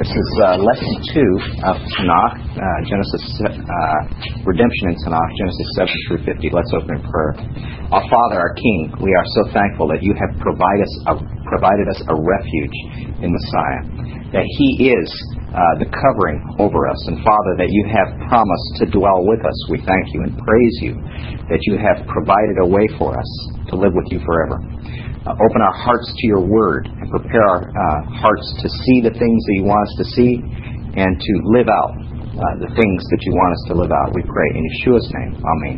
This is lesson 2 of Tanakh, redemption in Tanakh, Genesis 7 through 50. Let's open in prayer. Our Father, our King, we are so thankful that you have provided us a refuge in Messiah, that He is the covering over us. And Father, that you have promised to dwell with us. We thank you and praise you that you have provided a way for us to live with you forever. Open our hearts to your word and prepare our hearts to see the things that you want us to see and to live out the things that you want us to live out. We pray in Yeshua's name. Amen.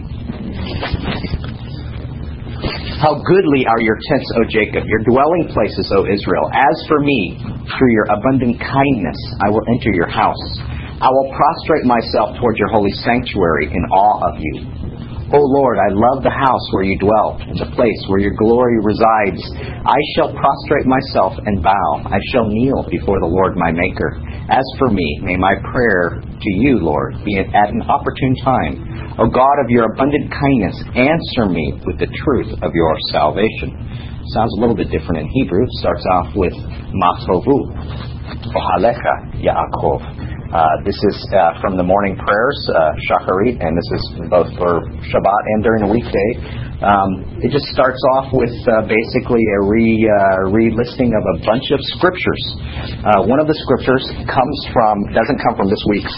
How goodly are your tents, O Jacob, your dwelling places, O Israel. As for me, through your abundant kindness, I will enter your house. I will prostrate myself toward your holy sanctuary in awe of you. O Lord, I love the house where you dwell, and the place where your glory resides. I shall prostrate myself and bow. I shall kneel before the Lord my Maker. As for me, may my prayer to you, Lord, be at an opportune time. O God of your abundant kindness, answer me with the truth of your salvation. Sounds a little bit different in Hebrew. It starts off with Matovu, Ohalecha Yaakov. This is from the morning prayers, Shacharit, and this is both for Shabbat and during the weekday. It just starts off with basically a relisting of a bunch of scriptures. One of the scriptures doesn't come from this week's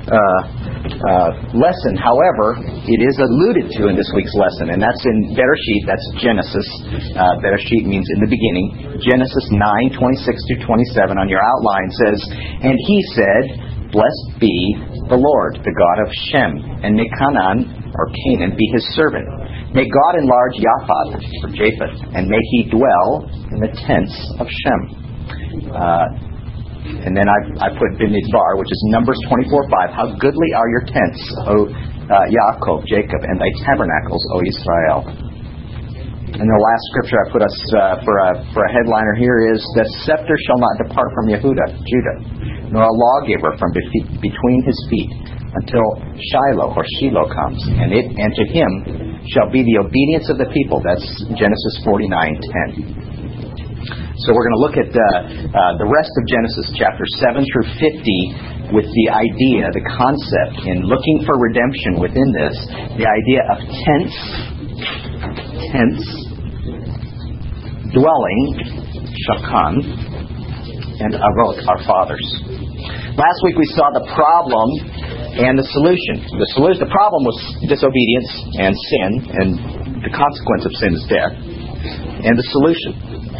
lesson. However, it is alluded to in this week's lesson, and that's in Bereshit. That's Genesis. Bereshit means in the beginning. Genesis 9:26 through 27 on your outline says, "And he said, Blessed be the Lord, the God of Shem, and may Canaan, or Canaan, be his servant. May God enlarge Japheth, or Japheth, and may he dwell in the tents of Shem." And then I put Bimidbar, which is Numbers 24:5. How goodly are your tents, O Yaakov, Jacob, and thy tabernacles, O Israel. And the last scripture I put us for a headliner here is, "The scepter shall not depart from Judah, nor a lawgiver from between his feet, until Shiloh or Shiloh comes, and to him shall be the obedience of the people." That's Genesis 49:10. So we're going to look at the rest of Genesis chapter 7 through 50 with the idea, the concept in looking for redemption within this, the idea of tents, dwelling, shakan, and avot, our fathers. Last week we saw the problem and the solution. The problem was disobedience and sin, and the consequence of sin is death. And the solution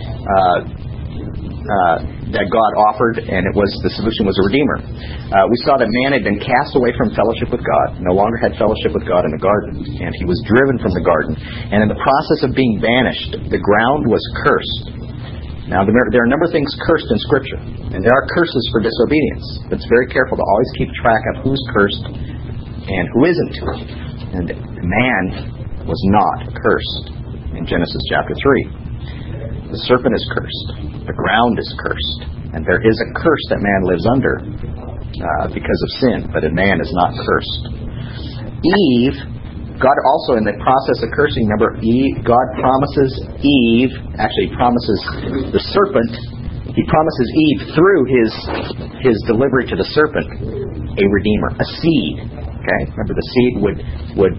that God offered, and the solution was a Redeemer. We saw that man had been cast away from fellowship with God, no longer had fellowship with God in the garden, and he was driven from the garden. And in the process of being banished, the ground was cursed. Now, there are a number of things cursed in Scripture, and there are curses for disobedience. But it's very careful to always keep track of who's cursed and who isn't. And man was not cursed in Genesis chapter 3. The serpent is cursed. The ground is cursed. And there is a curse that man lives under because of sin, but a man is not cursed. Eve, God also, in the process of cursing, remember, God promises Eve, actually promises the serpent, he promises Eve through his delivery to the serpent, a redeemer, a seed. Okay, remember the seed would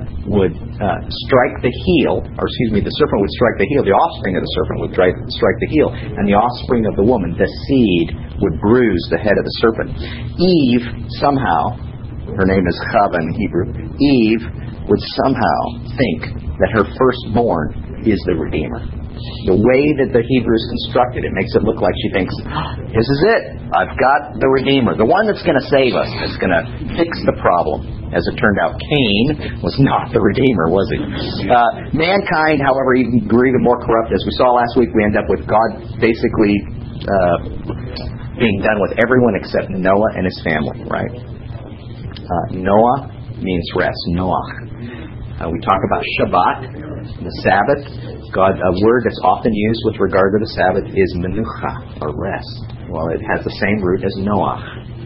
strike the heel, the serpent would strike the heel. The offspring of the serpent would strike the heel, and the offspring of the woman, the seed, would bruise the head of the serpent. Eve somehow, her name is Chava in Hebrew. Eve would somehow think that her firstborn is the Redeemer. The way that the Hebrew is constructed, it makes it look like she thinks, this is it. I've got the Redeemer. The one that's going to save us. That's going to fix the problem. As it turned out, Cain was not the Redeemer, was he? Mankind, however, even grew even more corrupt. As we saw last week, we end up with God basically being done with everyone except Noah and his family, right? Noah means rest. Noach. We talk about Shabbat, the Sabbath. A word that's often used with regard to the Sabbath is menucha, or rest. Well, it has the same root as Noah.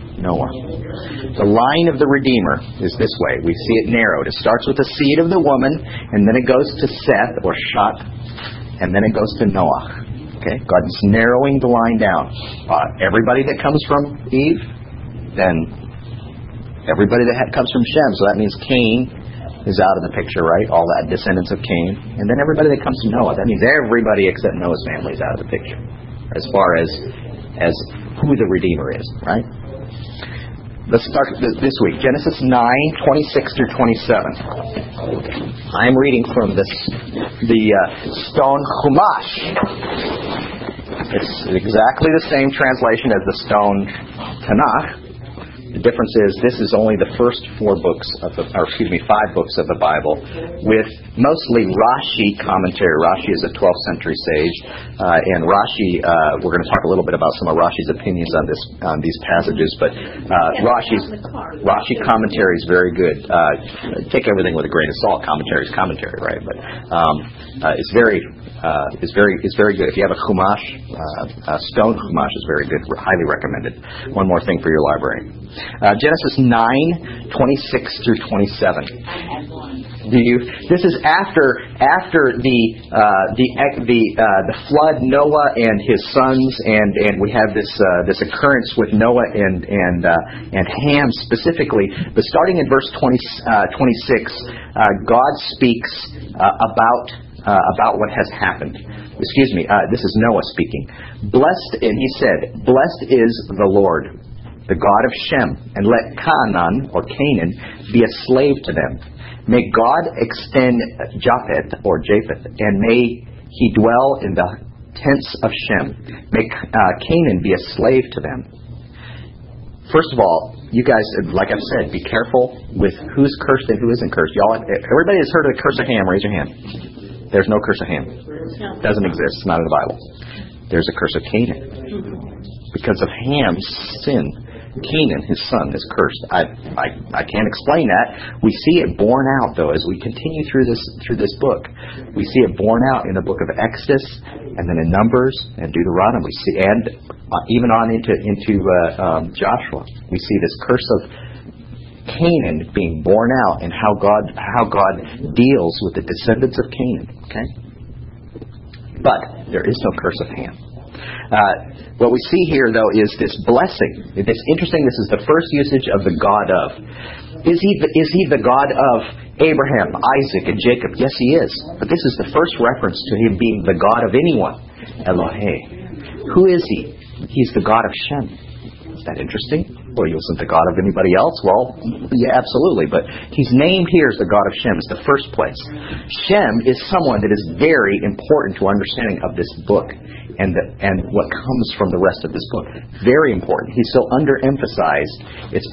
The line of the Redeemer is this way. We see it narrowed. It starts with the seed of the woman, and then it goes to Seth, or Shat, and then it goes to Noah. Okay, God is narrowing the line down. Everybody that comes from Eve, then everybody that comes from Shem. So that means Cain is out of the picture, right? All that descendants of Cain. And then everybody that comes from Noah. That means everybody except Noah's family is out of the picture, as far as who the Redeemer is, right? Let's start this week. Genesis 9, 26 through 27. I'm reading from the Stone Chumash. It's exactly the same translation as the Stone Tanakh. The difference is this is only the first 5 books of the Bible, with mostly Rashi commentary. Rashi is a 12th century sage, and Rashi. We're going to talk a little bit about some of Rashi's opinions on these passages, but Rashi commentary is very good. Take everything with a grain of salt. Commentary is commentary, right? But it's very good. If you have a Chumash, Stone Chumash is very good. Highly recommended. One more thing for your library. Genesis 9, 26 through 27. This is after the flood, Noah and his sons, and we have this occurrence with Noah and Ham specifically. But starting in verse 26, God speaks about what has happened. Excuse me, this is Noah speaking. And he said, "Blessed is the Lord, the God of Shem, and let Canaan be a slave to them. May God extend Japheth, and may he dwell in the tents of Shem. May Canaan be a slave to them." First of all, you guys, like I've said, be careful with who's cursed and who isn't cursed. Everybody has heard of the curse of Ham. Raise your hand. There's no curse of Ham. It doesn't exist. It's not in the Bible. There's a curse of Canaan. Because of Ham's sin, Canaan, his son, is cursed. I can't explain that. We see it borne out, though, as we continue through this book. We see it borne out in the book of Exodus, and then in Numbers and Deuteronomy. We see, and even on into Joshua. We see this curse of Canaan being borne out, and how God deals with the descendants of Canaan. Okay, but there is no curse of Ham. What we see here, though, is this blessing. It's interesting. This is the first usage of the God of. Is he the God of Abraham, Isaac, and Jacob? Yes, he is. But this is the first reference to him being the God of anyone. Elohim. Who is he? He's the God of Shem. Is that interesting? Well, he wasn't the God of anybody else? Well, yeah, absolutely. But he's named here as the God of Shem. It's the first place. Shem is someone that is very important to understanding of this book and what comes from the rest of this book. Very important. He's so underemphasized. It's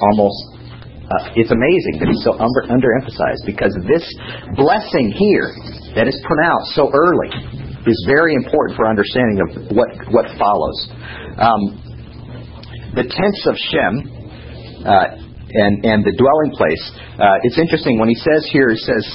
amazing that he's so underemphasized, because this blessing here that is pronounced so early is very important for understanding of what follows. The tents of Shem and the dwelling place. It's interesting when he says here. He says,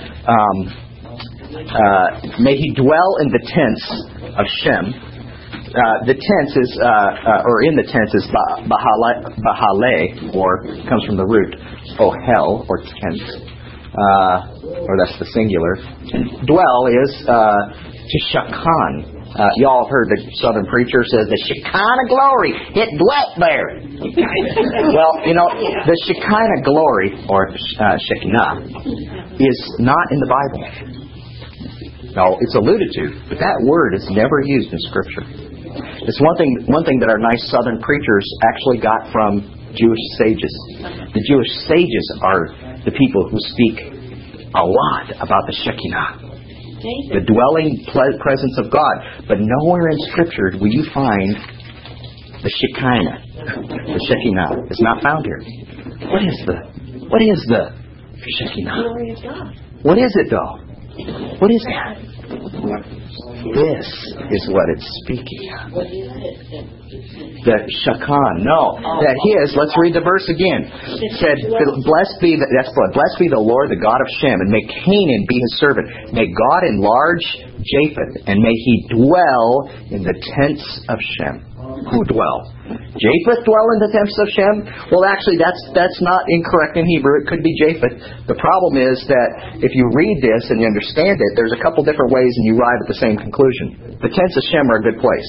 "May he dwell in the tents of Shem." The tents is, or in the tents is Bahale, or comes from the root ohel, or tent, or that's the singular. Dwell is to shakan. Y'all have heard the Southern preacher says the Shekinah glory, it dwelt there. Well, the Shekinah glory, or Shekinah, is not in the Bible. No, it's alluded to, but that word is never used in Scripture. It's one thing that our nice Southern preachers actually got from Jewish sages. The Jewish sages are the people who speak a lot about the Shekinah, the dwelling presence of God. But nowhere in Scripture will you find the Shekinah. The Shekinah is not found here. What is the Shekinah? Glory of God. What is it, though? What is that? This is what it's speaking of. What is it? The Shakan. No. That his, let's read the verse again. It said, blessed be the Lord, the God of Shem, and may Canaan be his servant. May God enlarge Japheth, and may he dwell in the tents of Shem. Who dwell? Japheth dwell in the tents of Shem? Well, actually, that's not incorrect in Hebrew. It could be Japheth. The problem is that if you read this and you understand it, there's a couple different ways and you arrive at the same conclusion. The tents of Shem are a good place.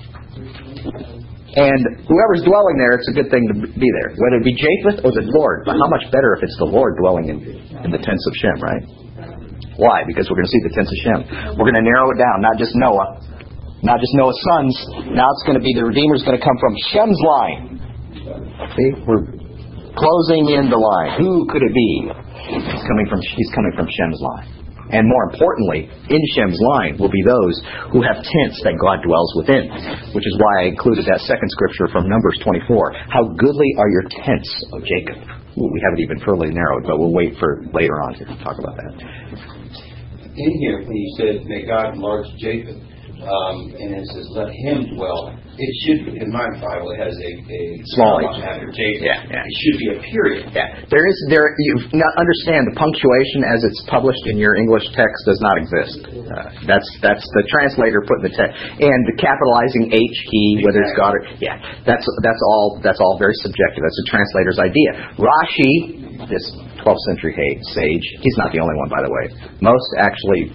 And whoever's dwelling there, it's a good thing to be there. Whether it be Japheth or the Lord. But how much better if it's the Lord dwelling in the tents of Shem, right? Why? Because we're going to see the tents of Shem. We're going to narrow it down, not just Noah. Not just Noah's sons. Now it's going to be the Redeemer's going to come from Shem's line. See? We're closing in the line. Who could it be? He's coming from Shem's line. And more importantly, in Shem's line will be those who have tents that God dwells within. Which is why I included that second scripture from Numbers 24. How goodly are your tents, O Jacob. Ooh, we haven't even fully narrowed, but we'll wait for later on to talk about that. In here, when you said, may God enlarge Japheth, and it says, let him dwell. It should be, in my Bible, it has a small h after Japheth. Yeah. It should be a period. Yeah. You understand the punctuation as it's published in your English text does not exist. That's the translator putting the text, and the capitalizing H key, whether it's God or that's all very subjective. That's the translator's idea. Rashi, this 12th century sage, he's not the only one, by the way. Most actually,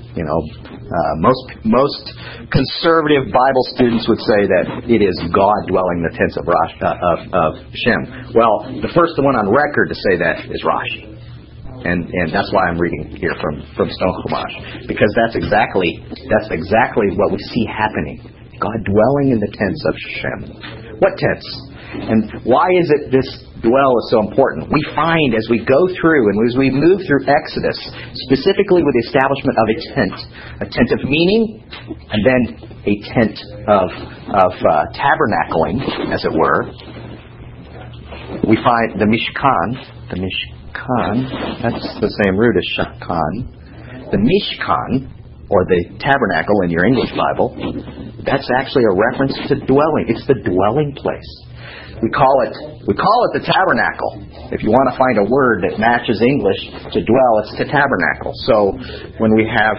most conservative Bible students would say that it is God dwelling in the tents of Shem. Well, the first one on record to say that is Rashi. And that's why I'm reading here from Stone Chumash. Because that's exactly what we see happening. God dwelling in the tents of Shem. What tents? And why is it this dwell is so important? We find as we go through and as we move through Exodus, specifically with the establishment of a tent of meaning, and then a tent of tabernacling, as it were. We find the Mishkan, that's the same root as Shakan. The Mishkan, or the tabernacle in your English Bible, that's actually a reference to dwelling. It's the dwelling place. We call it the tabernacle. If you want to find a word that matches English to dwell, it's the tabernacle. So when we have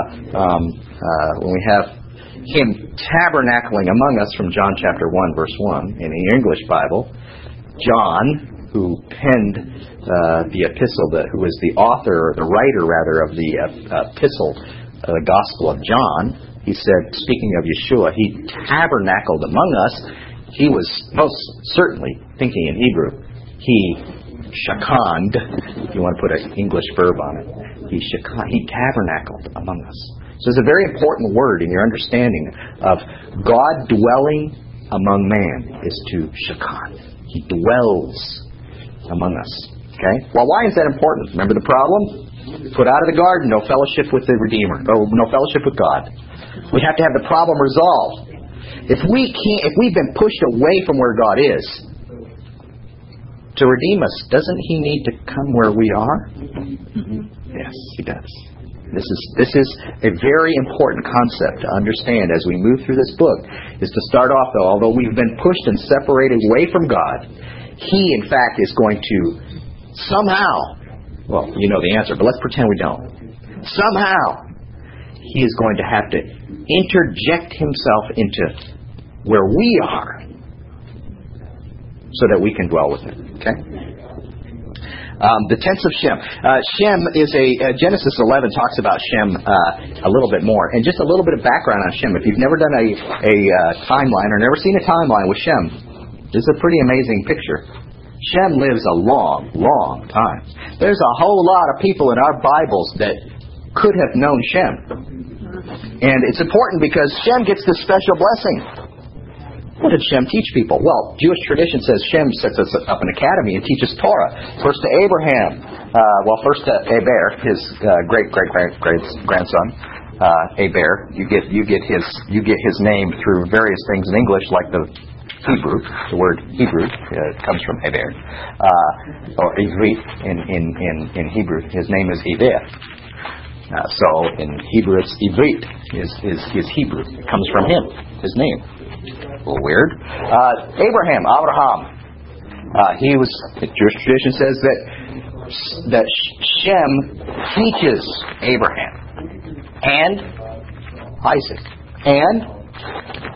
him tabernacling among us from John chapter 1 verse 1 in the English Bible, John, who penned the epistle, who was the author or the writer rather of the epistle, the Gospel of John, he said, speaking of Yeshua, he tabernacled among us. He was most certainly thinking in Hebrew. He shakand, if you want to put an English verb on it. He tabernacled among us. So it's a very important word in your understanding of God dwelling among man is to shakan. He dwells among us. Okay? Well, why is that important? Remember the problem? Put out of the garden, no fellowship with the Redeemer, or no fellowship with God. We have to have the problem resolved. If we've been pushed away from where God is to redeem us, doesn't He need to come where we are? Yes, He does. This is a very important concept to understand as we move through this book, is to start off, though, although we've been pushed and separated away from God, He, in fact, is going to somehow, well, you know the answer, but let's pretend we don't. Somehow, He is going to have to interject Himself into where we are so that we can dwell with Him. Okay? The tents of Shem. Shem is Genesis 11 talks about Shem a little bit more. And just a little bit of background on Shem. If you've never done a timeline or never seen a timeline with Shem, this is a pretty amazing picture. Shem lives a long, long time. There's a whole lot of people in our Bibles that could have known Shem. And it's important because Shem gets this special blessing. What did Shem teach people? Well, Jewish tradition says Shem sets us up an academy and teaches Torah. First to Abraham. First to Eber, his great-grandson. Eber. You get his name through various things in English, like the Hebrew. The word Hebrew comes from Eber. Or Ivrit in Hebrew. His name is Eber. So in Hebrew it's Ivrit. Is Hebrew. It comes from him. His name. A little weird. Abraham. He was. The Jewish tradition says that Shem teaches Abraham and Isaac and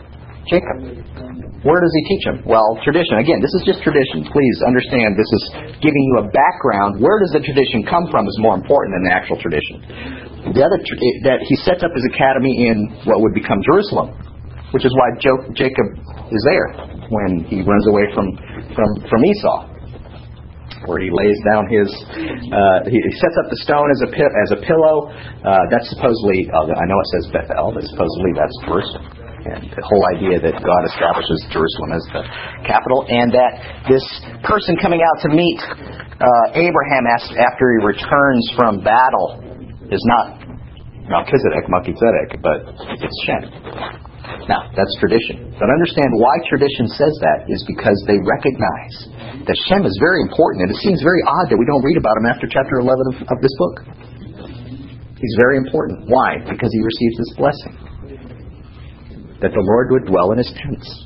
Jacob. Where does he teach them? Well, tradition. Again, this is just tradition. Please understand this is giving you a background. Where does the tradition come from is more important than the actual tradition. The other that he sets up his academy in what would become Jerusalem, which is why Jacob is there when he runs away from Esau, where he lays down his he sets up the stone as a pillow. That's supposedly, I know it says Bethel, but supposedly that's Jerusalem. And the whole idea that God establishes Jerusalem as the capital, and that this person coming out to meet Abraham after he returns from battle is not Melchizedek, but it's Shem. Now, that's tradition. But understand why tradition says that is because they recognize that Shem is very important, and it seems very odd that we don't read about him after chapter 11 of this book. He's very important. Why? Because he receives this blessing. That the Lord would dwell in his tents.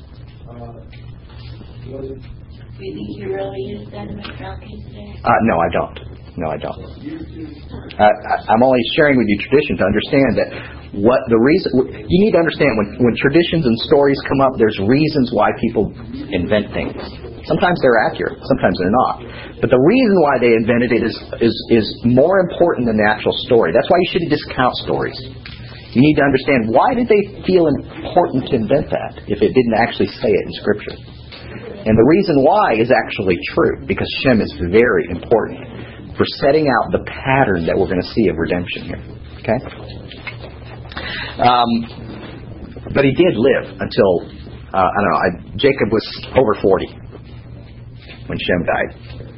Do you think he really is that Melchizedek? No, I don't. I'm only sharing with you tradition to understand that what the reason. You need to understand when traditions and stories come up, there's reasons why people invent things. Sometimes they're accurate, sometimes they're not. But the reason why they invented it is more important than the actual story. That's why you shouldn't discount stories. You need to understand, why did they feel important to invent that if it didn't actually say it in Scripture? And the reason why is actually true, because Shem is very important for setting out the pattern that we're going to see of redemption here. Okay? But he did live until, Jacob was over 40 when Shem died.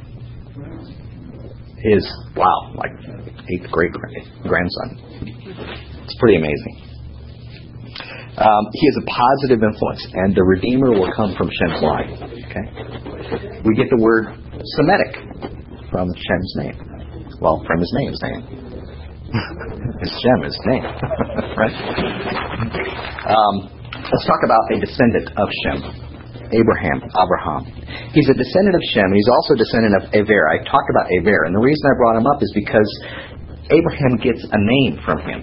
His, 8th great-grandson. It's pretty amazing. He is a positive influence, and the Redeemer will come from Shem's line. Okay, we get the word Semitic from Shem's name. Well, from his name. Shem is his name, right? Let's talk about a descendant of Shem, Abraham. He's a descendant of Shem, and he's also a descendant of Eber. I talked about Eber, and the reason I brought him up is because Abraham gets a name from him.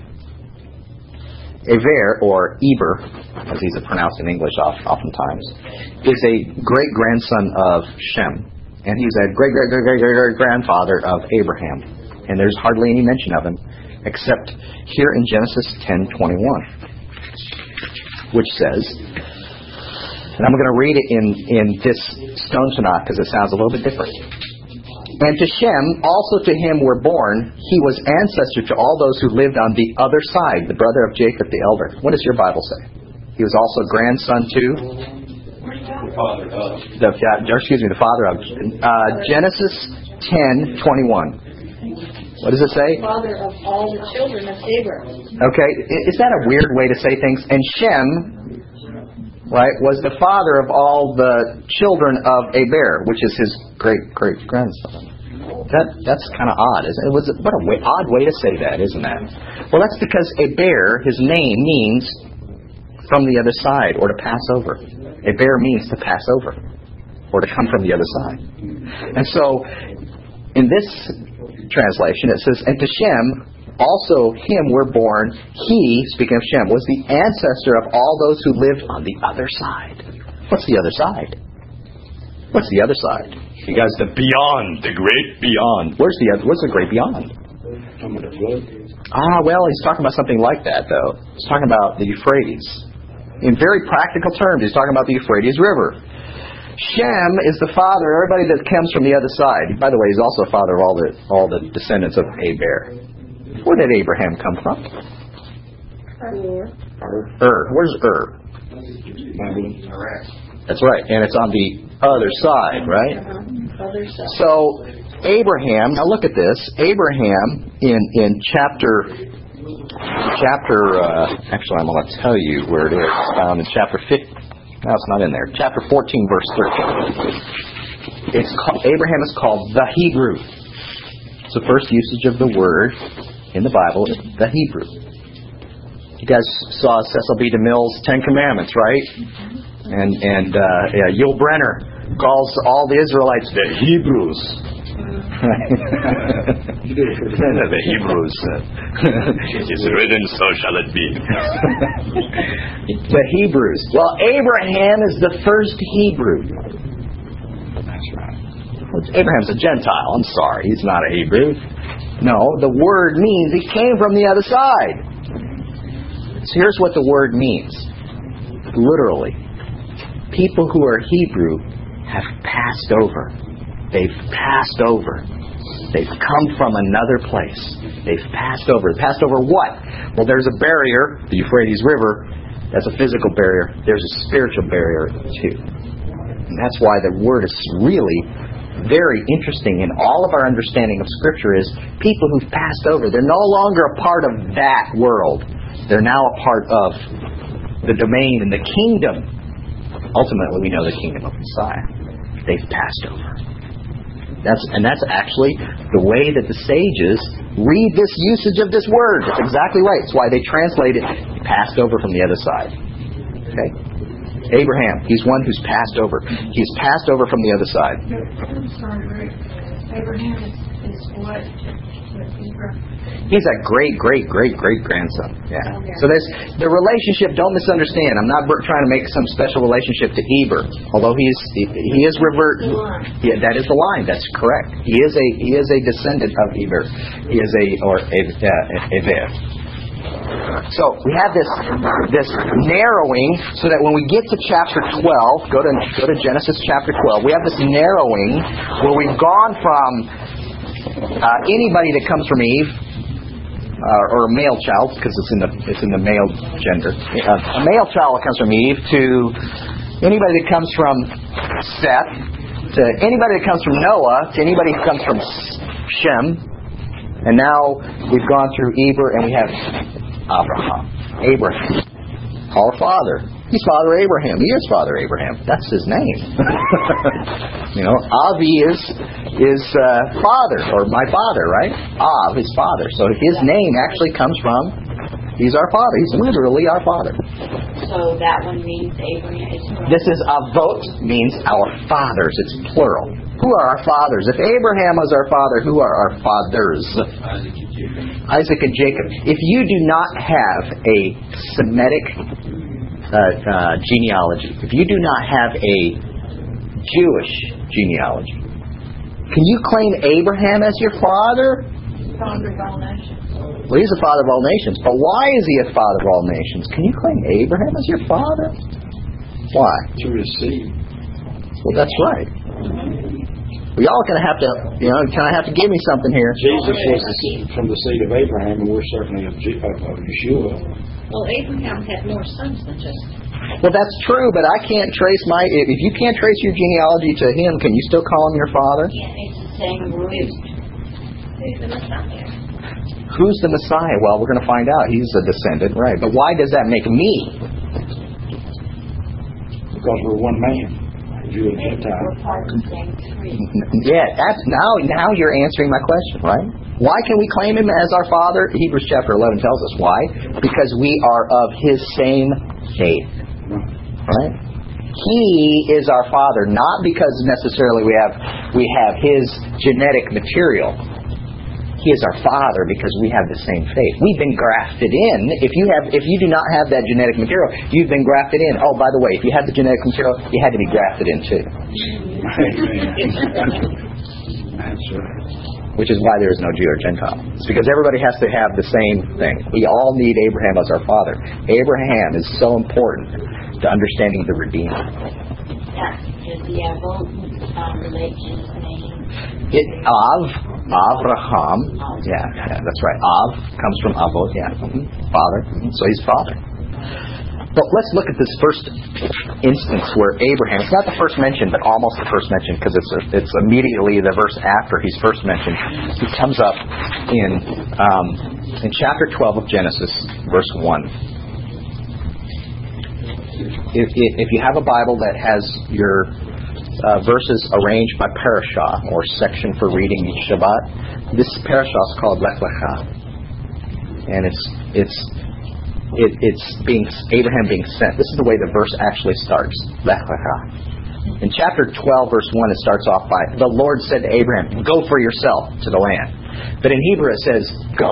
Eber, or Eber, as he's pronounced in English oftentimes, is a great-grandson of Shem. And he's a great-great-great-great-grandfather of Abraham. And there's hardly any mention of him, except here in Genesis 10:21, which says, and I'm going to read it in this Stone Tanakh because it sounds a little bit different. And to Shem, also to him were born, he was ancestor to all those who lived on the other side, the brother of Jacob the elder. What does your Bible say? He was also grandson to? The father of. The father of. Genesis 10:21. What does it say? Father of all the children of Eber. Okay, is that a weird way to say things? And Shem, right, was the father of all the children of Eber, which is his great-great-grandson. That's kind of odd, isn't it? What an odd way to say that, isn't that? Well, that's because Eber, his name, means from the other side, or to pass over. Eber means to pass over, or to come from the other side. And so, in this translation, it says, and to Shem, also him were born, he, speaking of Shem, was the ancestor of all those who lived on the other side. What's the other side? What's the other side? You guys, the beyond, the great beyond. What's the great beyond? Well, he's talking about something like that, though. He's talking about the Euphrates. In very practical terms, he's talking about the Euphrates River. Shem is the father of everybody that comes from the other side. By the way, he's also father of all the descendants of Eber. Where did Abraham come from? Where's Ur? That's right. And it's on the other side, right? Other side. So, Abraham, now look at this. Abraham in chapter, actually I'm going to tell you where it is. Found in chapter 15. No, it's not in there. Chapter 14, verse 13. Abraham is called the Hebrew. It's the first usage of the word in the Bible, the Hebrew. You guys saw Cecil B. DeMille's Ten Commandments, right? And Yul Brynner calls all the Israelites the Hebrews. The Hebrews. It is written, so shall it be. The Hebrews. Well, Abraham is the first Hebrew. That's right. Abraham's a Gentile. I'm sorry. He's not a Hebrew. No, the word means he came from the other side. So here's what the word means. Literally. People who are Hebrew have passed over. They've passed over. They've come from another place. They've passed over. Passed over what? Well, there's a barrier, the Euphrates River. That's a physical barrier. There's a spiritual barrier, too. And that's why the word is really very interesting in all of our understanding of Scripture is people who've passed over. They're no longer a part of that world. They're now a part of the domain and the kingdom. Ultimately, we know the kingdom of Messiah. They've passed over. That's actually the way that the sages read this usage of this word. That's exactly right. It's why they translate it, passed over from the other side. Okay? Abraham, he's one who's passed over. He's passed over from the other side. I'm sorry, Abraham is what? He's a great-grandson. Yeah. So there's the relationship. Don't misunderstand. I'm not trying to make some special relationship to Eber, although he is revert. Yeah, that is the line. That's correct. He is a descendant of Eber. He is Eber. So we have this narrowing, so that when we get to chapter 12, go to Genesis chapter 12. We have this narrowing where we've gone from anybody that comes from Eve, or a male child, because it's in the male gender. A male child that comes from Eve to anybody that comes from Seth, to anybody that comes from Noah, to anybody who comes from Shem, and now we've gone through Eber and we have Abraham, our father. He's Father Abraham. He is Father Abraham. That's his name. Avi is father, or my father, right? Av is father. So his name actually comes from, he's our father. He's literally our father. So that one means Abraham. This is avot, means our fathers. It's plural. Who are our fathers? If Abraham was our father, who are our fathers? Isaac and Jacob. If you do not have a Semitic genealogy, if you do not have a Jewish genealogy, can you claim Abraham as your father? Father of all nations. Well, he's the father of all nations. But why is he a father of all nations? Can you claim Abraham as your father? Why? Through his seed. Well, that's right. We all going to have to, kind of have to give me something here. Jesus was from the seed of Abraham, and we're certainly of Yeshua. Well, Abraham had more sons than just. Well, that's true, but I can't trace if you can't trace your genealogy to him, can you still call him your father? Yeah, it's the same rule. Who's the Messiah? Who's the Messiah? Well, we're going to find out. He's a descendant, right? But why does that make me? Because we're one man. Jew and Gentile. We're part of the same tree. Yeah, that's now you're answering my question, right? Why can we claim him as our father? Hebrews chapter 11 tells us why. Because we are of his same faith. Right? He is our father, not because necessarily we have his genetic material. He is our father because we have the same faith. We've been grafted in. If you do not have that genetic material, you've been grafted in. Oh, by the way, if you had the genetic material, you had to be grafted in too. That's right. Which is why there is no Jew or Gentile. It's because everybody has to have the same thing. We all need Abraham as our father. Abraham is so important to understanding the Redeemer. Does the Avot relate to his name? Avraham. Yeah, that's right. Av comes from Avot. Yeah, father. So he's father. But let's look at this first instance where Abraham, it's not the first mention, but almost the first mention, because it's immediately the verse after he's first mentioned. He comes up in chapter 12 of Genesis, verse 1. If you have a Bible that has your verses arranged by parashah, or section for reading each Shabbat, this parashah is called Lech Lecha. And it's Abraham being sent. This is the way the verse actually starts. Lech Lecha. In chapter 12, verse 1, it starts off by, the Lord said to Abraham, go for yourself to the land. But in Hebrew it says, go.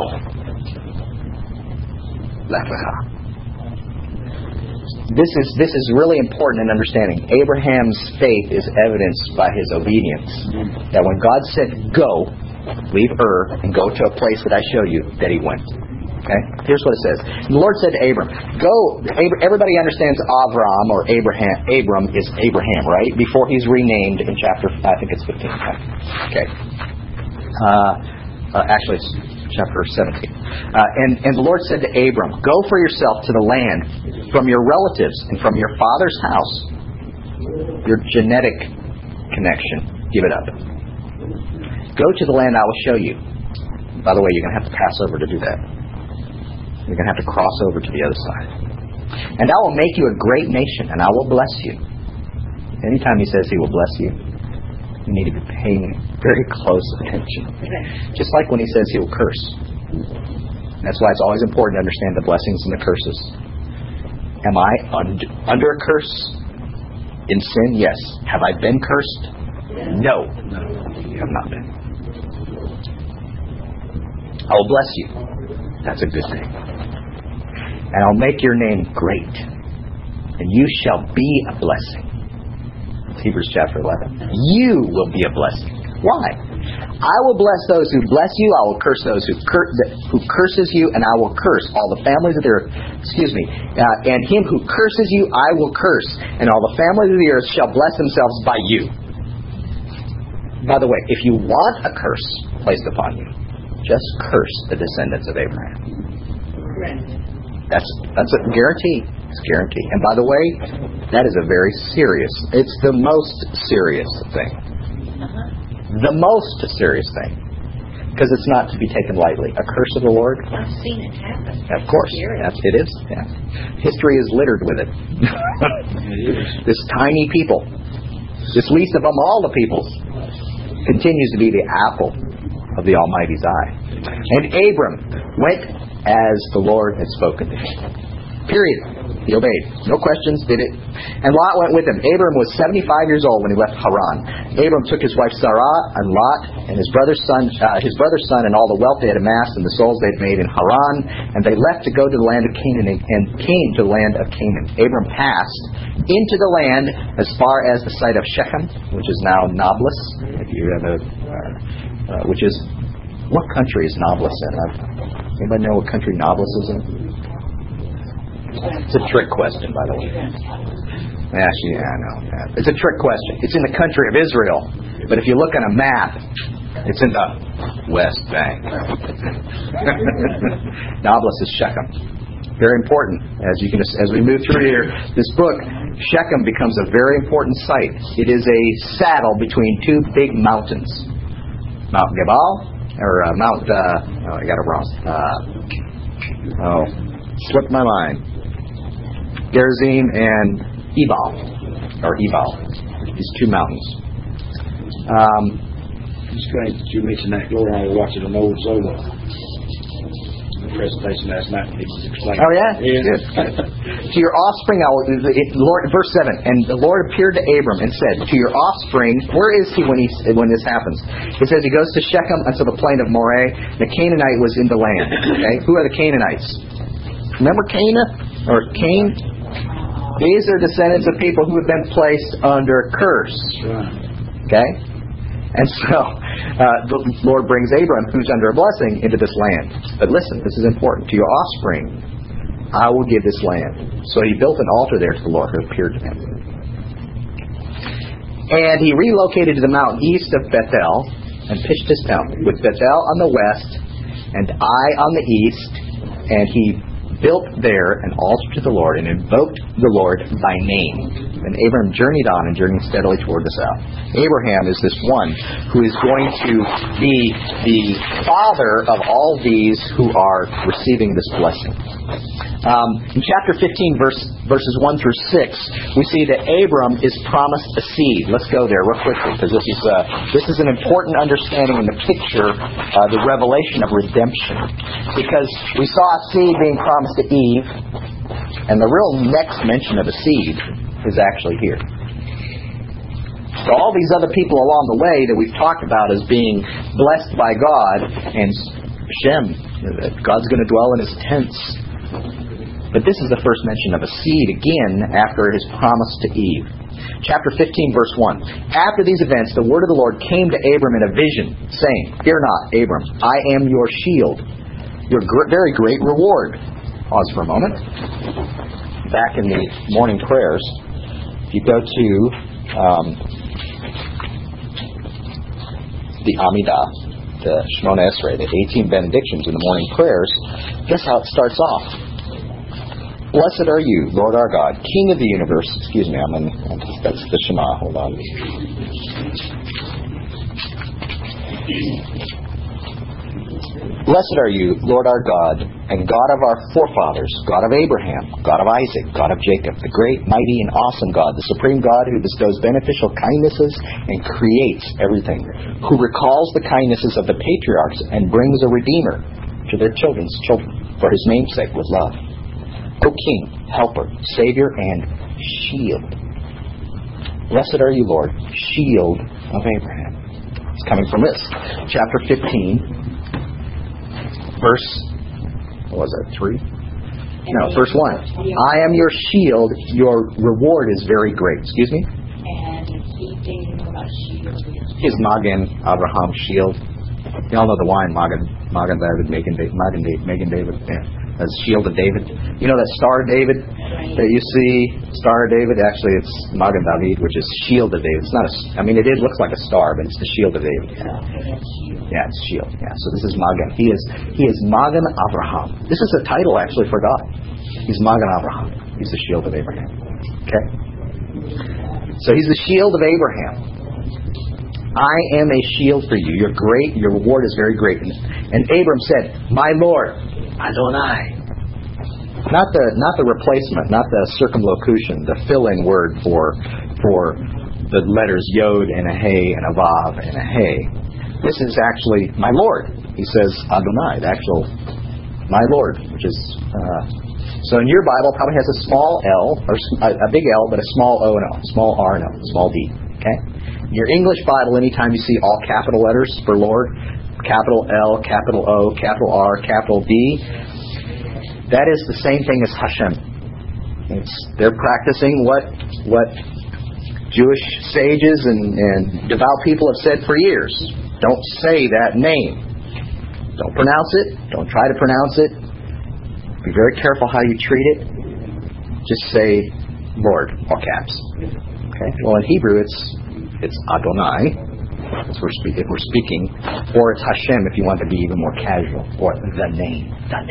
This is really important in understanding. Abraham's faith is evidenced by his obedience. That when God said, go, leave Ur and go to a place that I show you, that he went. Okay? Here's what it says. The Lord said to Abram, go. Everybody understands Avram or Abraham. Abram is Abraham, right? Before he's renamed in chapter, I think it's 15. Okay. Actually, it's chapter 17. And the Lord said to Abram, go for yourself to the land from your relatives and from your father's house. Your genetic connection. Give it up. Go to the land I will show you. By the way, you're going to have to pass over to do that. You're going to have to cross over to the other side. And I will make you a great nation, and I will bless you. Anytime he says he will bless you, you need to be paying very close attention. Just like when he says he will curse. That's why it's always important to understand the blessings and the curses. Am I under a curse? In sin? Yes. Have I been cursed? No. You have not been. I will bless you. That's a good thing. And I'll make your name great. And you shall be a blessing. It's Hebrews chapter 11. You will be a blessing. Why? I will bless those who bless you. I will curse those who curses you. And I will curse all the families of the earth. And him who curses you, I will curse. And all the families of the earth shall bless themselves by you. By the way, if you want a curse placed upon you, just curse the descendants of Abraham. That's a guarantee. It's a guarantee. And by the way, that is a very serious. It's the most serious thing. The most serious thing. Because it's not to be taken lightly. A curse of the Lord. I've seen it happen. Of course. It is. Yeah. History is littered with it. This tiny people, this least of them all the peoples, continues to be the apple of the Almighty's eye. And Abram went as the Lord had spoken to him. Period. He obeyed. No questions, did it. And Lot went with him. Abram was 75 years old when he left Haran. Abram took his wife Sarah and Lot and his brother's son and all the wealth they had amassed and the souls they had made in Haran, and they left to go to the land of Canaan and came to the land of Canaan. Abram passed into the land as far as the site of Shechem, which is now Nablus. If you have which is, what country is Nablus in? Anybody know what country Nablus is in? It's a trick question, by the way. Actually, yeah, I know. It's a trick question. It's in the country of Israel. But if you look on a map, it's in the West Bank. Nablus is Shechem. Very important. As we move through here, this book, Shechem becomes a very important site. It is a saddle between two big mountains. Mount Gebal, or Mount, I got it wrong. Slipped my mind. Gerizim and Ebal. These two mountains. It's great that you mentioned that. Glory, I was watching an old solo presentation last night. He was explaining. Oh yeah? To your offspring, Lord, verse 7, and the Lord appeared to Abram and said, to your offspring, where is he when this happens? It says he goes to Shechem unto the plain of Moreh. The Canaanite was in the land. Okay? Who are the Canaanites? Remember Canaan? Or Cain? These are descendants of people who have been placed under curse. Okay? And so, the Lord brings Abram, who's under a blessing, into this land. But listen, this is important. To your offspring, I will give this land. So he built an altar there to the Lord who appeared to him. And he relocated to the mountain east of Bethel and pitched his tent, with Bethel on the west and Ai on the east. And he built there an altar to the Lord and invoked the Lord by name. And Abram journeyed on and journeyed steadily toward the south. Abraham is this one who is going to be the father of all these who are receiving this blessing. In chapter 15, verses 1 through 6, we see that Abram is promised a seed. Let's go there real quickly, because this is an important understanding in the picture, the revelation of redemption. Because we saw a seed being promised to Eve, and the real next mention of a seed is actually here. So all these other people along the way that we've talked about as being blessed by God, and Shem, that God's going to dwell in his tents. But this is the first mention of a seed again after his promise to Eve. Chapter 15, verse 1. After these events, the word of the Lord came to Abram in a vision, saying, Fear not, Abram, I am your shield, your very great reward. Pause for a moment. Back in the morning prayers, if you go to the Amidah, the Shemona Esrei, the 18 benedictions in the morning prayers, guess how it starts off? Blessed are you, Lord our God, King of the universe. Excuse me, that's the Shema. Hold on. Blessed are you, Lord our God, and God of our forefathers, God of Abraham, God of Isaac, God of Jacob, the great, mighty, and awesome God, the supreme God who bestows beneficial kindnesses and creates everything, who recalls the kindnesses of the patriarchs and brings a Redeemer to their children's children for his name's sake with love. O King, Helper, Savior, and Shield. Blessed are you, Lord, Shield of Abraham. It's coming from this. Chapter 15, verse, what was that, 3? No, verse 1. I am your shield, your reward is very great. Excuse me? And he thinking about shield. His Magen Avraham shield. You all know the wine, Magen David, Magen David. Yeah. That's Shield of David. You know that Star of David that you see? Star of David. Actually, it's Magen David, which is Shield of David. It's not it looks like a star, but it's the Shield of David. Yeah, it's Shield. Yeah. So this is Magen. He is Magen Avraham. This is a title actually for God. He's Magen Avraham. He's the Shield of Abraham. Okay. So he's the Shield of Abraham. I am a shield for you. You're great. Your reward is very great. And Abram said, My Lord, Adonai. Not the replacement, not the circumlocution, the fill-in word for the letters Yod and a Hey and a Vav and a Hey. This is actually my Lord. He says Adonai, the actual my Lord, which is so in your Bible probably has a small L or a big L, but a small O and O, small R and O, small D. Okay. In your English Bible, anytime you see all capital letters for Lord, capital L, capital O, capital R, capital D, that is the same thing as Hashem. They're practicing what Jewish sages and devout people have said for years. Don't say that name. Don't pronounce it. Don't try to pronounce it. Be very careful how you treat it. Just say Lord, all caps. Okay. Well, in Hebrew, it's Adonai. That's we're speaking, or it's Hashem if you want to be even more casual, or the name.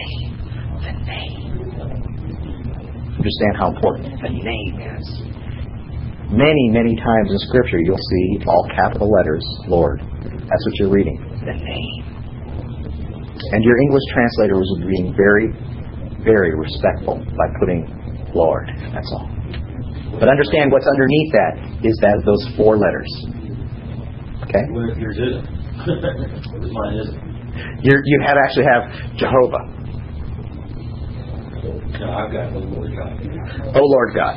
Understand how important the name is. Many times in Scripture you'll see all capital letters, Lord. That's what you're reading, the name. And your English translators will be being very, very respectful by putting Lord. That's all. But understand what's underneath that is those 4 letters. Okay? Where yours isn't. Mine isn't. You actually have Jehovah. No, I've got the Lord God. Oh Lord God.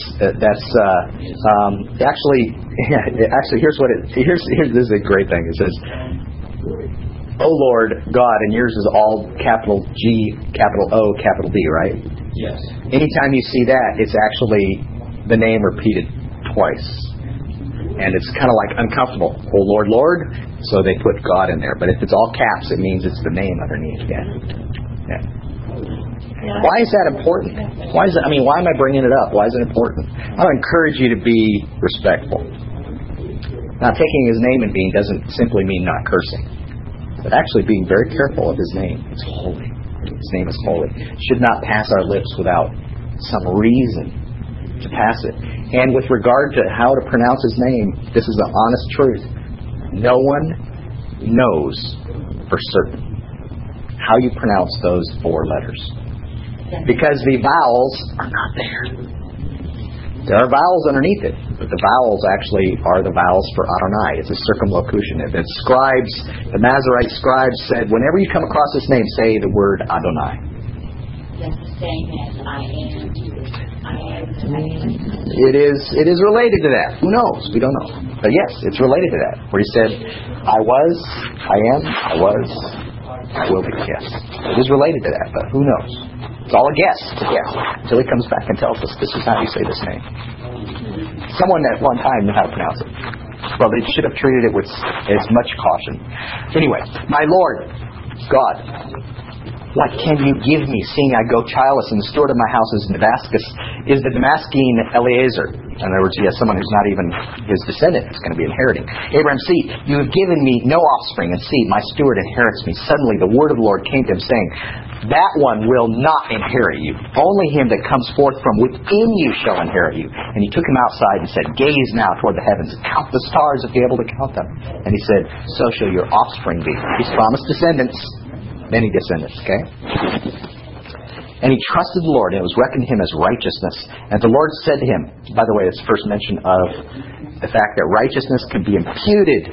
Actually here's this is a great thing. It says, Oh Lord God, and yours is all capital G, capital O, capital D, right? Yes. Anytime you see that, it's actually the name repeated twice. And it's kind of like uncomfortable. Oh Lord, Lord. So they put God in there. But if it's all caps, it means it's the name underneath. Yeah. Why is that important? Why am I bringing it up? Why is it important? I want to encourage you to be respectful. Now, taking his name in being doesn't simply mean not cursing, but actually being very careful of his name. It's holy. His name is holy. Should not pass our lips without some reason to pass it. And with regard to how to pronounce his name, this is the honest truth. No one knows for certain how you pronounce those 4 letters. Because the vowels are not there. There are vowels underneath it, but the vowels actually are the vowels for Adonai. It's a circumlocution. The Masorite scribes said, whenever you come across this name, say the word Adonai. That's the same as I am. It is related to that. Who knows? We don't know. But yes, it's related to that. Where he said, I was, I am, I was, I will be. Yes. It is related to that, but who knows? It's all a guess. It's a guess. Until he comes back and tells us this is how you say this name. Someone at one time knew how to pronounce it. Well, they should have treated it with as much caution. Anyway, my Lord, God, what can you give me, seeing I go childless, and the steward of my house is in Damascus, is the Damascene Eliezer. In other words, he has someone who's not even his descendant who's going to be inheriting. Abraham, see, you have given me no offspring, and see, my steward inherits me. Suddenly the word of the Lord came to him, saying, that one will not inherit you. Only him that comes forth from within you shall inherit you. And he took him outside and said, gaze now toward the heavens, count the stars if you're able to count them. And he said, so shall your offspring be. He's promised descendants. Many descendants, okay? And he trusted the Lord, and it was reckoned to him as righteousness. And the Lord said to him, by the way, it's first mention of the fact that righteousness can be imputed.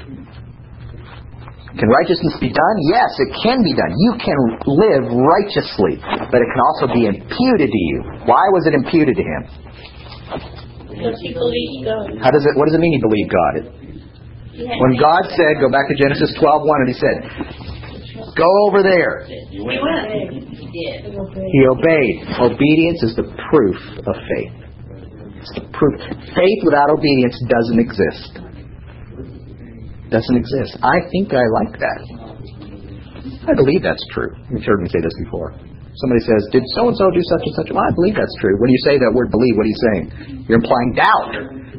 Can righteousness be done? Yes, it can be done. You can live righteously, but it can also be imputed to you. Why was it imputed to him? Because he believed God. What does it mean he believed God? When God said, go back to Genesis 12:1, and he said, go over there. He went. He did. He obeyed. Obedience is the proof of faith. It's the proof. Faith without obedience doesn't exist. Doesn't exist. I think I like that. I believe that's true. You've heard me say this before. Somebody says, did so-and-so do such and such? Well, I believe that's true. When you say that word believe, what are you saying? You're implying doubt.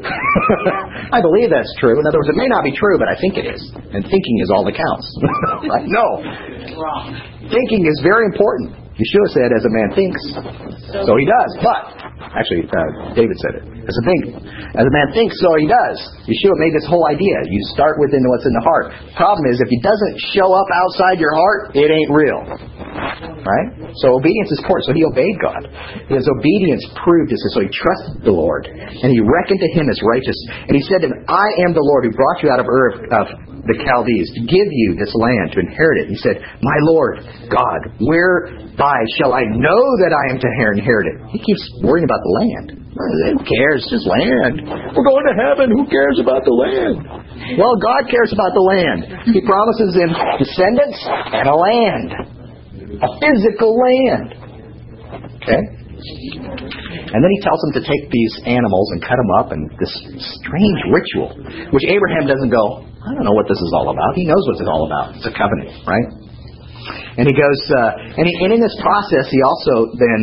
I believe that's true. In other words, it may not be true, but I think it is. And thinking is all that counts. Right? No. Wrong. Thinking is very important. Yeshua said, as a man thinks, so he does. But, actually, David said it. As a man thinks, so he does. Yeshua made this whole idea. You start within what's in the heart. Problem is, if it doesn't show up outside your heart, it ain't real. Right? So obedience is important. So he obeyed God. His obedience proved this. So he trusted the Lord. And he reckoned to him as righteous. And he said to him, I am the Lord who brought you out of Ur of the Chaldees to give you this land to inherit it. He said, my Lord, God, whereby shall I know that I am to inherit it? He keeps worrying about the land. Who cares? It's just land. We're going to heaven. Who cares about the land? Well, God cares about the land. He promises him descendants and a land. A physical land. Okay? And then he tells him to take these animals and cut them up in this strange ritual, which Abraham doesn't go, I don't know what this is all about. He knows what it's all about. It's a covenant, right? And he goes, and in this process, he also then,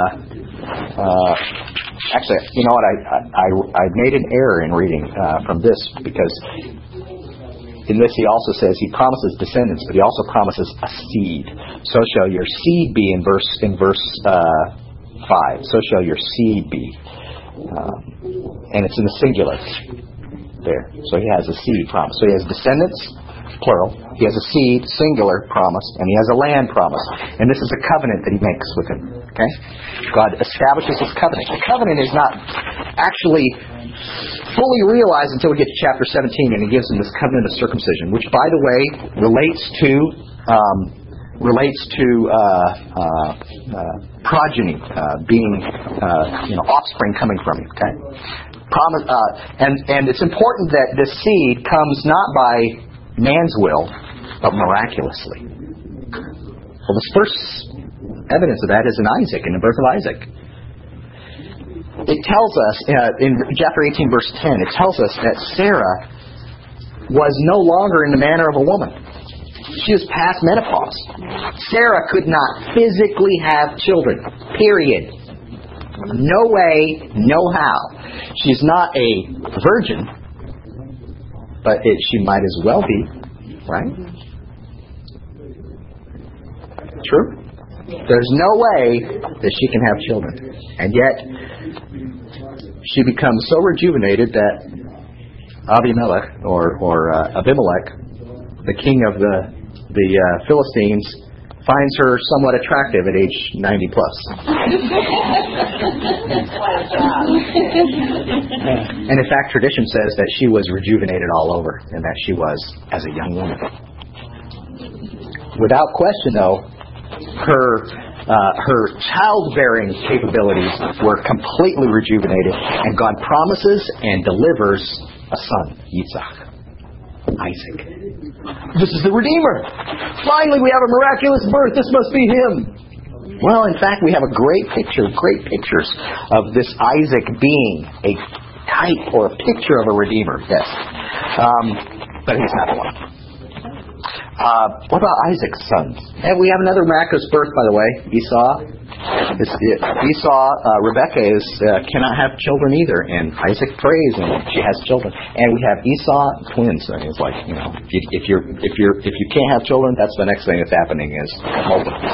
actually, you know what? I made an error in reading from this, because in this he also says he promises descendants, but he also promises a seed. So shall your seed be in verse 5. So shall your seed be, and it's in the singular. There. So he has a seed promise. So he has descendants, plural. He has a seed, singular promise, and he has a land promise. And this is a covenant that he makes with him. Okay? God establishes his covenant. The covenant is not actually fully realized until we get to chapter 17, and he gives him this covenant of circumcision, which, by the way, relates to progeny, being offspring coming from you. Okay? Promise, and it's important that this seed comes not by man's will, but miraculously. Well, the first evidence of that is in Isaac, in the birth of Isaac. It tells us, in chapter 18, verse 10, it tells us that Sarah was no longer in the manner of a woman. She was past menopause. Sarah could not physically have children. Period. No way, no how. She's not a virgin, but she might as well be, right? True? There's no way that she can have children. And yet, she becomes so rejuvenated that Abimelech, the king of the Philistines, finds her somewhat attractive at age 90 plus. And in fact, tradition says that she was rejuvenated all over, and that she was as a young woman. Without question, though, her her childbearing capabilities were completely rejuvenated, and God promises and delivers a son, Yitzhak, Isaac. This is the Redeemer. Finally, we have a miraculous birth. This must be him. Well, in fact, we have great pictures of this Isaac being a type or a picture of a Redeemer. Yes, but he's not the one. What about Isaac's sons? And we have another miraculous birth, by the way. Esau. Rebecca cannot have children either, and Isaac prays, and she has children. And we have Esau twins. I mean, it's like, if you can't have children, that's the next thing that's happening is multiples.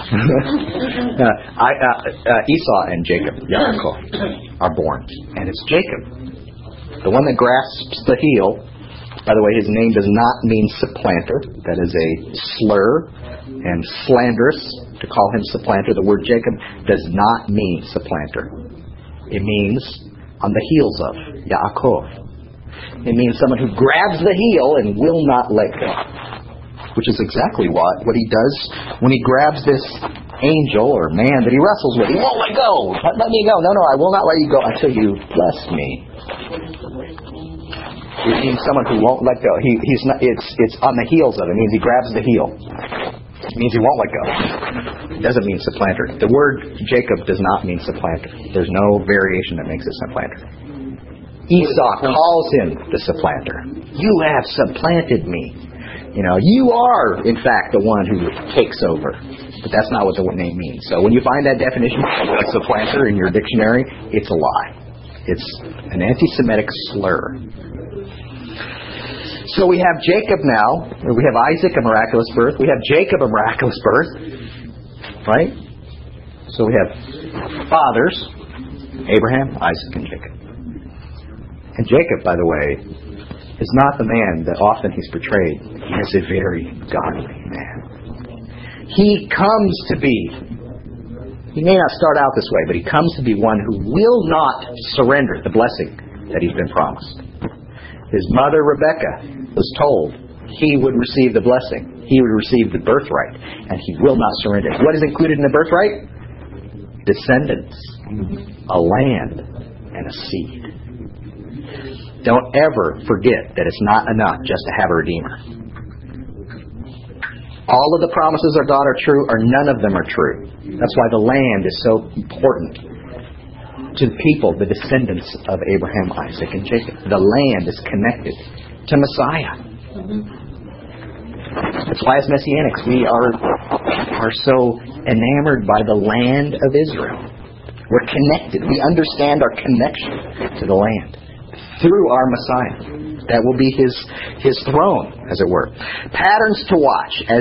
Esau and Jacob, Yaakov, are born, and it's Jacob, the one that grasps the heel. By the way, his name does not mean supplanter. That is a slur and slanderous to call him supplanter. The word Jacob does not mean supplanter. It means on the heels of, Yaakov. It means someone who grabs the heel and will not let go. Which is exactly what he does when he grabs this angel or man that he wrestles with. He won't let go. Let me go. No, I will not let you go until you bless me. It means someone who won't let go. He's not. It's on the heels of it. It means he grabs the heel. It means he won't let go. It doesn't mean supplanter. The word Jacob does not mean supplanter. There's no variation that makes it supplanter. Esau calls him the supplanter. You have supplanted me. You are, in fact, the one who takes over. But that's not what the name means. So when you find that definition of supplanter in your dictionary, it's a lie. It's an anti-Semitic slur. So we have Jacob now. We have Isaac, a miraculous birth. We have Jacob, a miraculous birth. Right? So we have fathers, Abraham, Isaac, and Jacob. And Jacob, by the way, is not the man that often he's portrayed as a very godly man. He comes to be, he may not start out this way, but he comes to be one who will not surrender the blessing that he's been promised. His mother, Rebecca, was told he would receive the blessing. He would receive the birthright, and he will not surrender. What is included in the birthright? Descendants, a land, and a seed. Don't ever forget that it's not enough just to have a Redeemer. All of the promises of God are true, or none of them are true. That's why the land is so important to the people, the descendants of Abraham, Isaac, and Jacob. The land is connected to Messiah. That's why as Messianics we are so enamored by the land of Israel. We're connected. We understand our connection to the land through our Messiah. That will be his throne, as it were. Patterns to watch as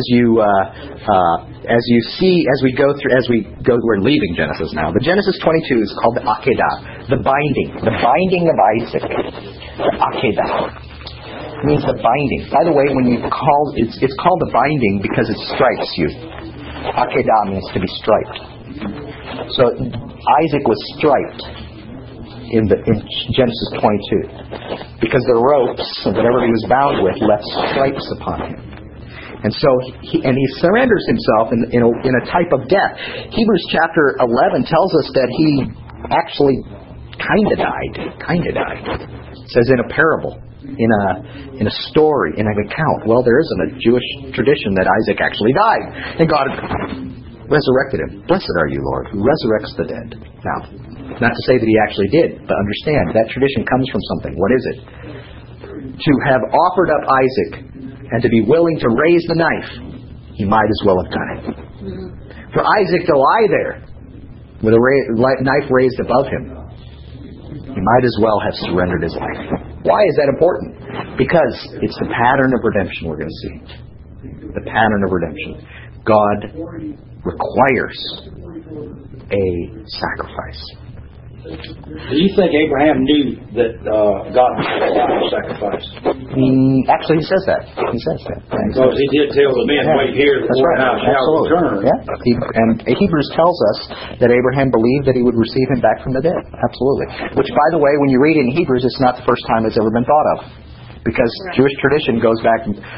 we go through. We're leaving Genesis now. The Genesis 22 is called the Akedah, the binding of Isaac. The Akedah means the binding. By the way, when you call it's called the binding because it stripes you. Akedah means to be striped. So Isaac was striped in Genesis 22, because the ropes and whatever he was bound with left stripes upon him, and so he surrenders himself in a type of death. Hebrews chapter 11 tells us that he actually kind of died. It says in a parable, in a story, in an account. Well, there isn't a Jewish tradition that Isaac actually died, and God resurrected him. Blessed are you, Lord, who resurrects the dead. Now, not to say that he actually did, but understand that tradition comes from something. What is it? To have offered up Isaac and to be willing to raise the knife, he might as well have done it. For Isaac to lie there with a knife raised above him, he might as well have surrendered his life. Why is that important? Because it's the pattern of redemption we're going to see. The pattern of redemption. God requires a sacrifice. Do you think Abraham knew that God was requiring a sacrifice? Actually, he says that. Because he did tell the men, wait here, the house shall return. Yeah. And Hebrews tells us that Abraham believed that he would receive him back from the dead. Absolutely. Which, by the way, when you read it in Hebrews, it's not the first time it's ever been thought of. Because Jewish tradition goes back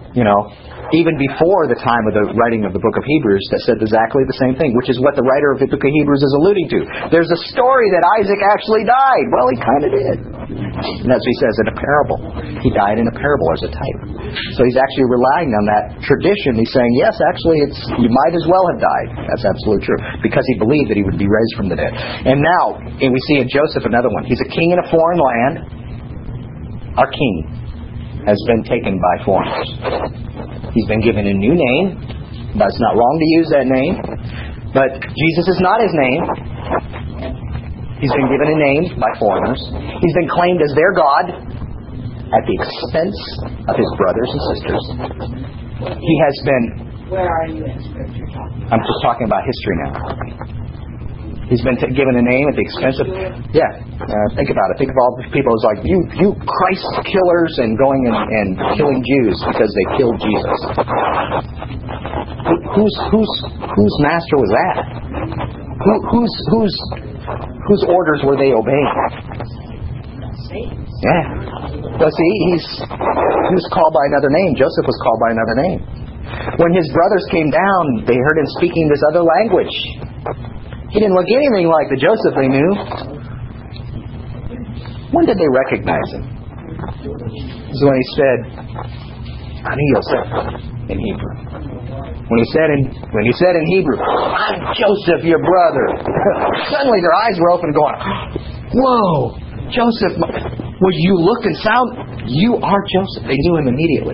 even before the time of the writing of the book of Hebrews, that said exactly the same thing, which is what the writer of the book of Hebrews is alluding to. There's a story that Isaac actually died. Well, he kind of did. And that's what he says in a parable. He died in a parable as a type. So he's actually relying on that tradition. He's saying, yes, actually, you might as well have died. That's absolutely true. Because he believed that he would be raised from the dead. And now, we see in Joseph another one. He's a king in a foreign land. Our king has been taken by foreigners. He's been given a new name. That's not wrong to use that name. But Jesus is not his name. He's been given a name by foreigners. He's been claimed as their God at the expense of his brothers and sisters. He has been... Where are you in Scripture talking? I'm just talking about history now. He's been given a name at the expense of... think about it. Think of all the people who's like, you Christ killers, and going and killing Jews because they killed Jesus. Whose master was that? Whose orders were they obeying? Yeah. Well, see, he was called by another name. Joseph was called by another name. When his brothers came down, they heard him speaking this other language. He didn't look anything like the Joseph they knew. When did they recognize him? This is when he said, Ani Yosef, in Hebrew. When he said in Hebrew, I'm Joseph, your brother. Suddenly their eyes were open going, whoa, Joseph. Well, you look and sound, you are Joseph. They knew him immediately.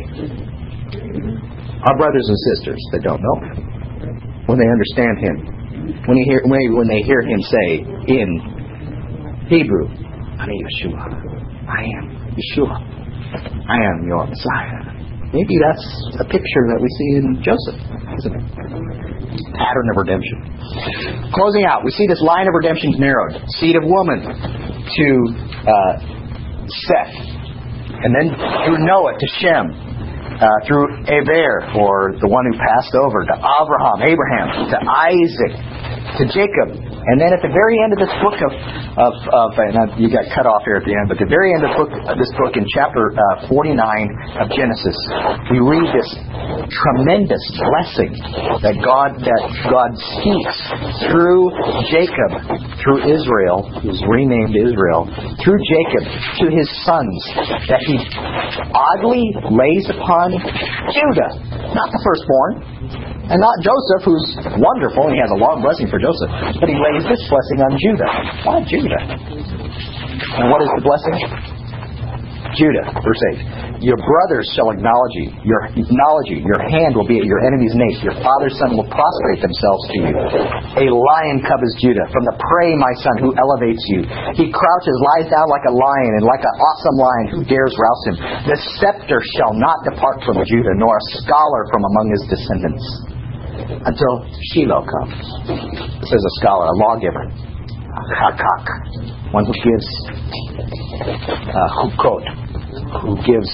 Our brothers and sisters that don't know him, when they understand him, when they hear him say in Hebrew, Ani Yeshua, I am Yeshua, I am your Messiah. Maybe that's a picture that we see in Joseph, isn't it? Pattern of redemption. Closing out, we see this line of redemption narrowed. Seed of woman to Seth, and then through Noah to Shem, through Eber, or the one who passed over, to Abraham, to Isaac, to Jacob. And then at the very end of this book and you got cut off here at the end, but the very end of this book in chapter 49 of Genesis, we read this tremendous blessing that God speaks through Jacob, through Israel, who's renamed Israel, through Jacob to his sons, that he oddly lays upon Judah, not the firstborn, and not Joseph, who's wonderful, and he has a long blessing for Joseph, but he lays this blessing on Judah. Why Judah? And what is the blessing? Judah, verse 8. Your brothers shall acknowledge you. Your hand will be at your enemy's nape. Your father's son will prostrate themselves to you. A lion covers Judah. From the prey, my son, who elevates you. He crouches, lies down like a lion, and like an awesome lion, who dares rouse him. The scepter shall not depart from Judah, nor a scholar from among his descendants, until Shiloh comes. This is a scholar, a lawgiver, a chakak, one who gives hukot, who gives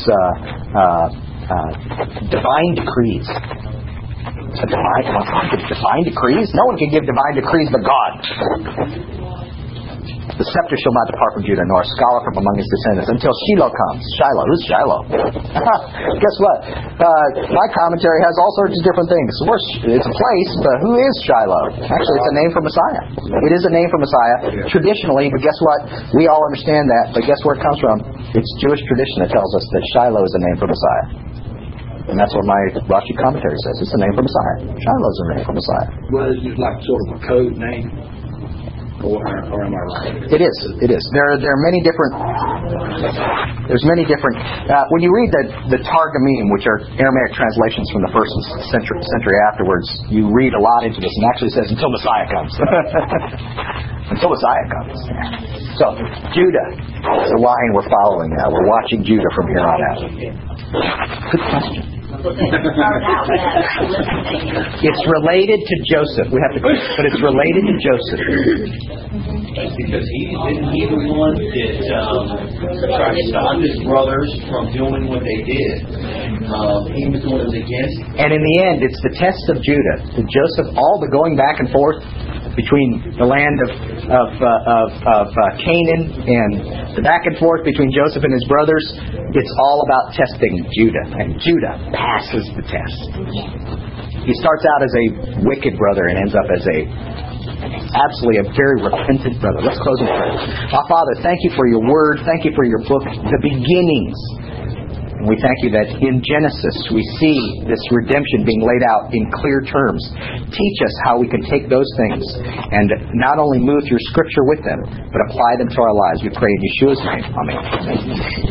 divine decrees. Divine decrees? No one can give divine decrees but God. The scepter shall not depart from Judah, nor a scholar from among his descendants, until Shiloh comes. Shiloh. Who's Shiloh? Guess what? My commentary has all sorts of different things. It's a place, but who is Shiloh? Actually, it's a name for Messiah. It is a name for Messiah. Traditionally, but guess what? We all understand that, but guess where it comes from? It's Jewish tradition that tells us that Shiloh is a name for Messiah. And that's what my Rashi commentary says. It's a name for Messiah. Shiloh is a name for Messiah. Well, is it like sort of a code name? Or am I right? It is. There are many different. There's many different. When you read the Targumim, which are Aramaic translations from the first century afterwards, you read a lot into this, and actually says until Messiah comes. Until Messiah comes. So Judah is the line we're following now. We're watching Judah from here on out. Good question. It's related to Joseph. But it's related to Joseph. Because didn't he the one that tried to stop his brothers from doing what they did? He was the one that was against. And in the end, it's the test of Judah. To Joseph, all the going back and forth between the land of Canaan and The back and forth between Joseph and his brothers, it's all about testing Judah. And Judah passes the test. He starts out as a wicked brother and ends up as absolutely a very repentant brother. Let's close in prayer. Our Father, thank you for your word. Thank you for your book, The Beginnings. And we thank you that in Genesis we see this redemption being laid out in clear terms. Teach us how we can take those things and not only move through Scripture with them, but apply them to our lives. We pray in Yeshua's name. Amen.